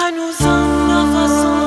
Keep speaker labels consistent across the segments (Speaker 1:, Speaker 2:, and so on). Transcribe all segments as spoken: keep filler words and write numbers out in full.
Speaker 1: هنوزم نفسم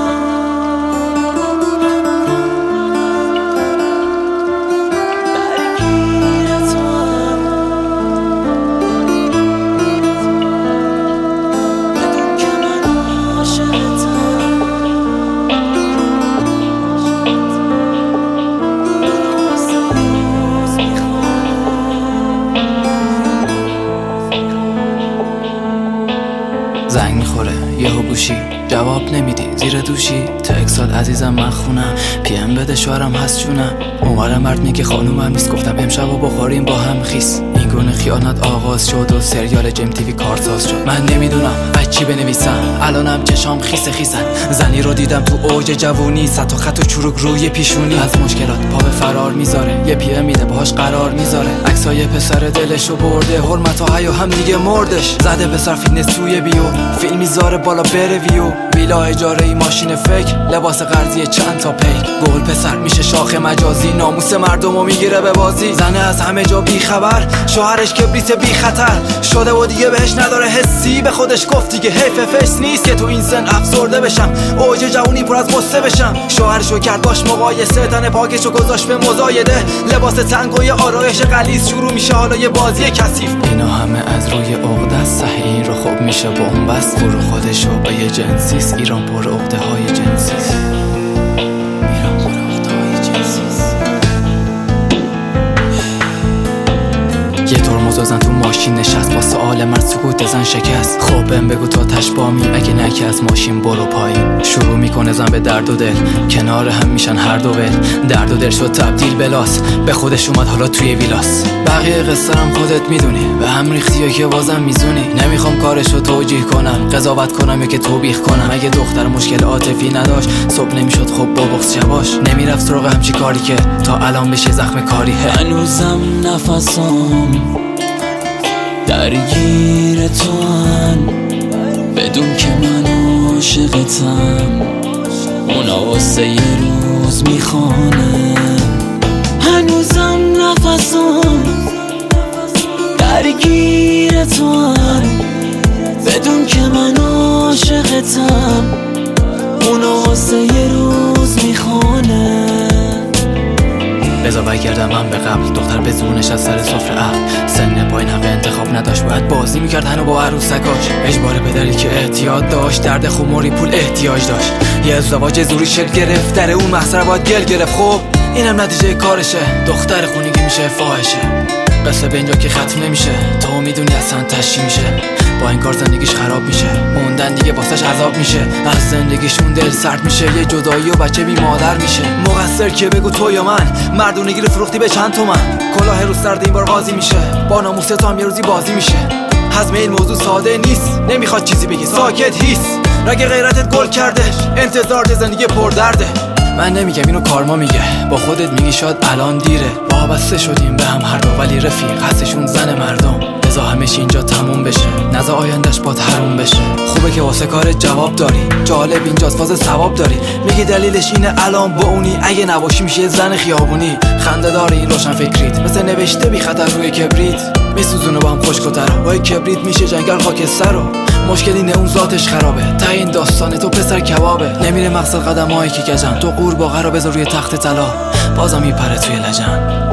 Speaker 2: زنگ میخوره یهو گوشی جواب نمیدی زیر دوشی تکسات عزیزم من خونم پی ام بده شوهرم هست جونم عمر مرد میگه خانومم نیست گفتم امشب و بخوریم با هم خیس این گونه خیانت آغاز شد و سریال جیم تیوی کارساز شد من نمیدونم از چی بنویسم الانم چشام خیس خیسن زنی رو دیدم تو اوج جوونی صد تا خط و چروک روی پیشونی از مشکلات پا به فرار میذاره یه پی ام میده باهاش قرار میذاره عکسای پسر دلشو برده حرمت و حیا هم دیگه مردش زده پسر فیتنس توی بیو فیلم میذاره بالا بره ویو ویلا اجاره ای ماشین فکر لباس قرضی چند تا پیک گل پسر میشه شاخ مجازی ناموس مردمو میگیره به بازی زنه از همه جا بی خبر شوهرش کبریت بی خطر شده و دیگه بهش نداره حسی به خودش گفت دیگه حیف فیس نیست که تو این سن افسرده بشم اوج جوونی پر از قصه بشم شوهرشو کرد باش مقایسه تن پاکشو گذاشت به مزایده لباس تنگ و یه آرایش غلیظ شروع میشه حالا یه بازی کثیف اینا همه از روی عقده است این رو خوب میشه بنبست برو خودشو با یه جنسیست ایران پر عقده های جنسیست ایران پر عقده های جنسیست یه ترمز بزن تو ماشین نشست با سؤال من سکوت زن شکست خب بهم بگو تا تش بامی اگه نکی از ماشین برو پایین شروع میکنه زن به درد و دل کنار هم میشن هر دو ول درد و دل شد تبدیل بلاس به خودش اومد حالا توی ویلاس بقیه قصه هم خودت میدونی به هم ریختی یا که بازم میزونی نمیخوام کارشو توجیه کنم قضاوت کنم یا که توبیخ کنم اگه دختر مشکل عاطفی نداشت صبح نمیشد خب با بغض شباش نمیرفت سراغ همچی کاری که تا الان بشه زخم کاری
Speaker 1: هنوزم نفسم درگیر تو هن بدون که من عاشقتم اونا واسه یه روز میخوانه هنوزم نفسم درگیر تو هن بدون که من عاشقتم اونا واسه یه روز میخوانه
Speaker 2: بذار برگردم من به قبل دختر به زونش از سر سفره عقل سن پایین حق انتخاب نداشت باید بازی میکرد هنو با عروسکاش اجبار پدری که احتیاط داشت درد خموری پول احتیاج داشت یه ازدواج زوری شکل گرفت در اون محضر باید گل گرفت خب اینم نتیجه کارشه دختر خونگی میشه فاحشه قصه به اینجا که ختم نمیشه تو میدونی اصلا تشی میشه با این کار زندگیش خراب میشه موندن دیگه واسش عذاب میشه از زندگیشون دل سرد میشه یه جدایی و بچه بی مادر میشه مقصر که بگو تو یا من مردونگی رو فروختی به چند تومن کلاه رو سرد این بار قاضی میشه با ناموس تو هم یه روزی بازی میشه حزم این موضوع ساده نیست نمیخواد چیزی بگی ساکت هیس رگ غیرتت گل کرده انتظار ده زندگی پر درده من نمیگم اینو کارما میگه با خودت میگی شاید الان دیره وابسته شدیم به هم هر دو ولی رفیق هستشون زن مردم بذار همش اینجا تموم بشه نزا آیندهش با حروم بشه خوبه که واسه کارت جواب داری جالب اینجاست فاز ثواب داری میگی دلیلش اینه الان با اونی اگه نباشی میشه زن خیابونی خنده داری این روشن فکریت مثل نوشته بی خطر روی کبریت میسوزونه با هم خشک و تر با کبریت میشه جنگل خاکستر رو مشکل اینه اون ذاتش خرابه تا این داستان تو پسر کبابه نمیره مقصد قدمایی که گجن تو قورباغه رو بذار روی تخت طلا بازم میپره توی لجن